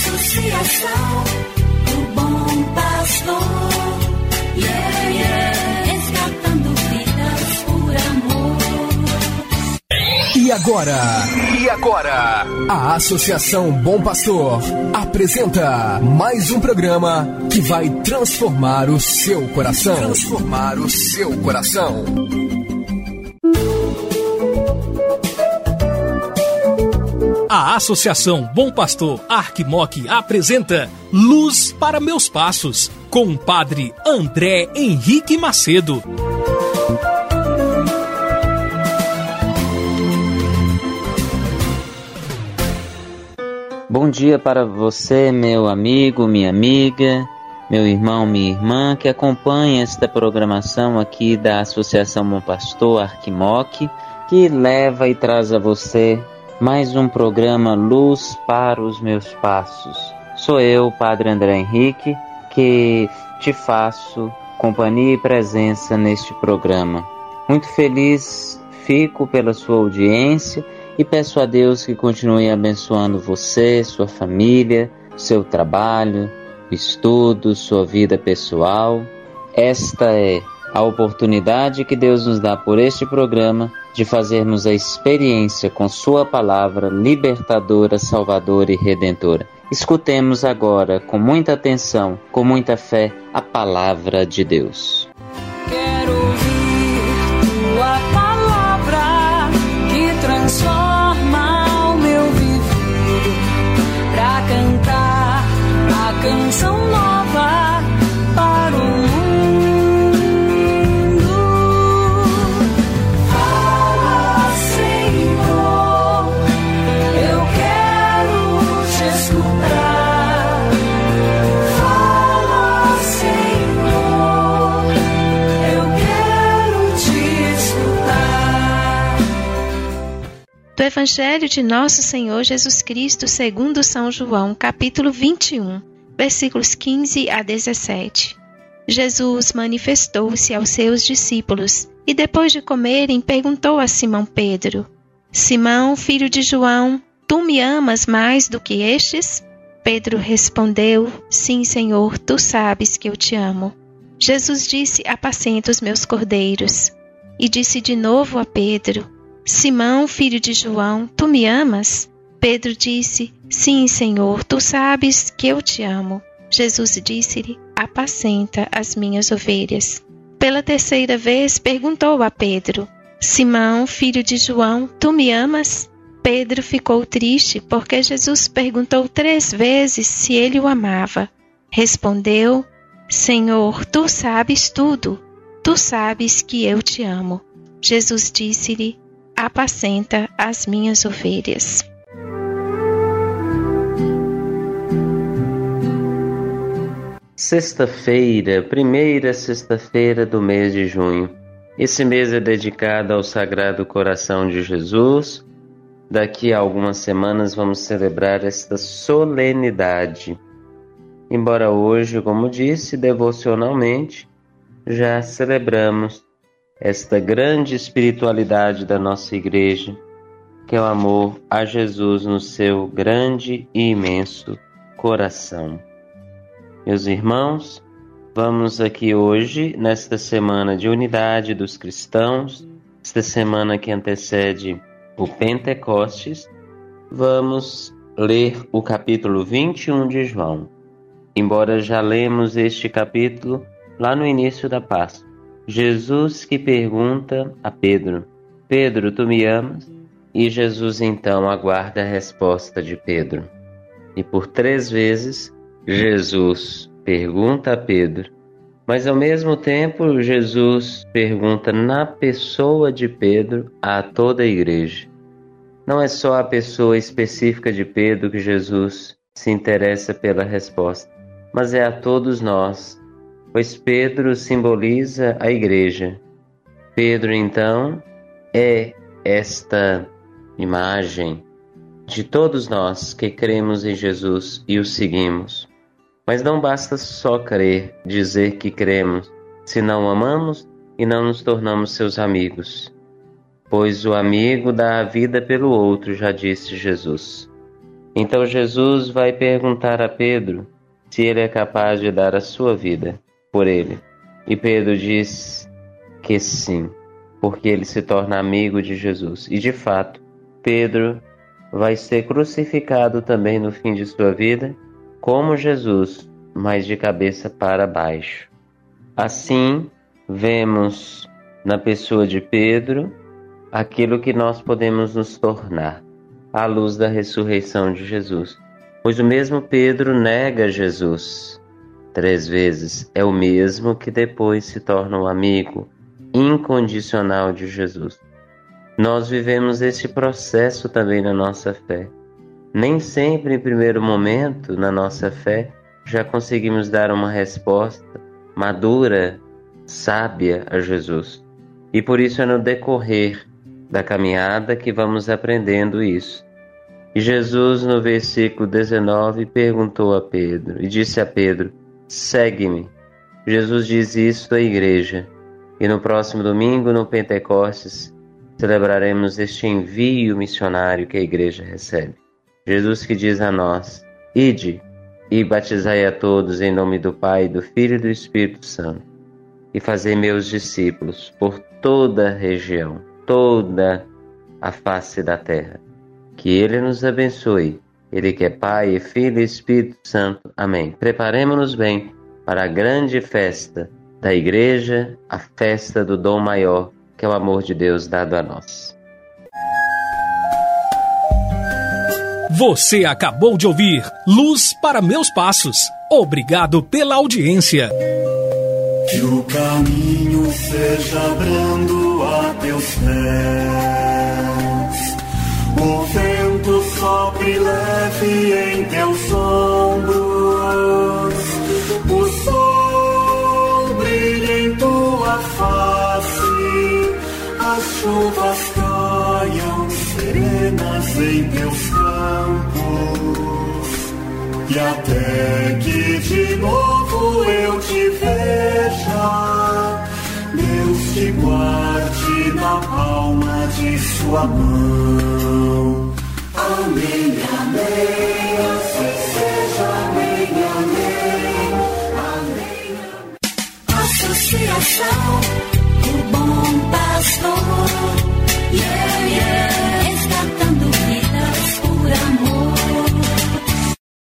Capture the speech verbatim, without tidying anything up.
Associação do Bom Pastor, yeah, yeah, resgatando vidas por amor. E agora? E agora? A Associação Bom Pastor apresenta mais um programa que vai transformar o seu coração. Transformar o seu coração. A Associação Bom Pastor Arquimoc apresenta Luz para Meus Passos, com o padre André Henrique Macedo. Bom dia para você, meu amigo, minha amiga, meu irmão, minha irmã, que acompanha esta programação aqui da Associação Bom Pastor Arquimoc, que leva e traz a você mais um programa Luz para os Meus Passos. Sou eu, Padre André Henrique, que te faço companhia e presença neste programa. Muito feliz fico pela sua audiência e peço a Deus que continue abençoando você, sua família, seu trabalho, estudo, sua vida pessoal. Esta é a oportunidade que Deus nos dá por este programa de fazermos a experiência com sua palavra libertadora, salvadora e redentora. Escutemos agora, com muita atenção, com muita fé, a palavra de Deus. Quero ouvir tua palavra que transforma o meu viver, pra cantar a canção nova para o mundo. Do Evangelho de Nosso Senhor Jesus Cristo segundo São João, capítulo vinte e um, versículos quinze a dezessete. Jesus manifestou-se aos seus discípulos e depois de comerem perguntou a Simão Pedro: Simão, filho de João, tu me amas mais do que estes? Pedro respondeu: Sim, Senhor, tu sabes que eu te amo. Jesus disse: Apacenta os meus cordeiros. E disse de novo a Pedro: Simão, filho de João, tu me amas? Pedro disse: Sim, Senhor, tu sabes que eu te amo. Jesus disse-lhe: Apacenta as minhas ovelhas. Pela terceira vez perguntou a Pedro: Simão, filho de João, tu me amas? Pedro ficou triste porque Jesus perguntou três vezes se ele o amava. Respondeu: Senhor, tu sabes tudo. Tu sabes que eu te amo. Jesus disse-lhe: Apacenta as minhas ovelhas. Sexta-feira, primeira sexta-feira do mês de junho. Esse mês é dedicado ao Sagrado Coração de Jesus. Daqui a algumas semanas vamos celebrar esta solenidade. Embora hoje, como disse, devocionalmente, já celebramos esta grande espiritualidade da nossa igreja, que é o amor a Jesus no seu grande e imenso coração. Meus irmãos, vamos aqui hoje, nesta semana de unidade dos cristãos, esta semana que antecede o Pentecostes, vamos ler o capítulo vinte e um de João. Embora já lemos este capítulo lá no início da Páscoa. Jesus que pergunta a Pedro: Pedro, tu me amas? E Jesus então aguarda a resposta de Pedro. E por três vezes Jesus pergunta a Pedro, mas ao mesmo tempo Jesus pergunta na pessoa de Pedro a toda a igreja. Não é só a pessoa específica de Pedro que Jesus se interessa pela resposta, mas é a todos nós, pois Pedro simboliza a igreja. Pedro, então, é esta imagem de todos nós que cremos em Jesus e o seguimos. Mas não basta só crer, dizer que cremos, se não amamos e não nos tornamos seus amigos. Pois o amigo dá a vida pelo outro, já disse Jesus. Então Jesus vai perguntar a Pedro se ele é capaz de dar a sua vida por ele. E Pedro diz que sim, porque ele se torna amigo de Jesus. E de fato, Pedro vai ser crucificado também no fim de sua vida, como Jesus, mas de cabeça para baixo. Assim, vemos na pessoa de Pedro aquilo que nós podemos nos tornar à luz da ressurreição de Jesus. Pois o mesmo Pedro nega Jesus três vezes, é o mesmo que depois se torna um amigo incondicional de Jesus. Nós vivemos esse processo também na nossa fé. Nem sempre, em primeiro momento, na nossa fé, já conseguimos dar uma resposta madura, sábia a Jesus. E por isso é no decorrer da caminhada que vamos aprendendo isso. E Jesus, no versículo dezenove, perguntou a Pedro, e disse a Pedro: segue-me. Jesus diz isso à igreja. E no próximo domingo, no Pentecostes, celebraremos este envio missionário que a igreja recebe. Jesus que diz a nós: ide e batizai a todos em nome do Pai, do Filho e do Espírito Santo, e fazei meus discípulos por toda a região, toda a face da terra. Que Ele nos abençoe, Ele que é Pai, Filho e Espírito Santo. Amém. Preparemo-nos bem para a grande festa da igreja, a festa do dom maior, que é o amor de Deus dado a nós. Você acabou de ouvir Luz para Meus Passos. Obrigado pela audiência. Que o caminho seja brando a teus pés, o vento sopre leve em teus ombros, o sol brilhe em tua face, as chuvas caiam serenas em teus campos, e até que de novo eu te veja, Deus te guarde na palma de sua mão. Amém, amém, assim seja, amém, amém, amém, amém. Associação do Bom Pastor.